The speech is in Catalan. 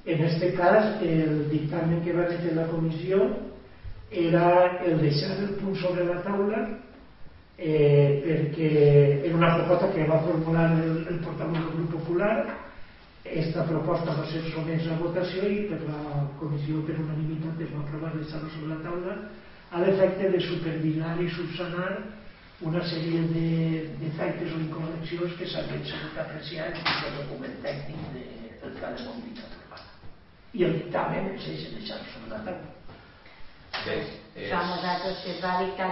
En este cas, el dictamen que va fer la comissió era el deixar el punt sobre la taula perquè era una proposta que va formular el portaveu del grup popular. Esta proposta va ser sotmesa a votació i per la comissió per unanimitat es va aprovar deixar-lo sobre la taula a l'efecte de supervisar i subsanar una sèrie de defectes o incorreccions que s'havien sigut apreciats en el document tècnic del pla de mobilitat urbana. I el dictamen és deixar-lo sobre la taula. Nosaltres es va dictar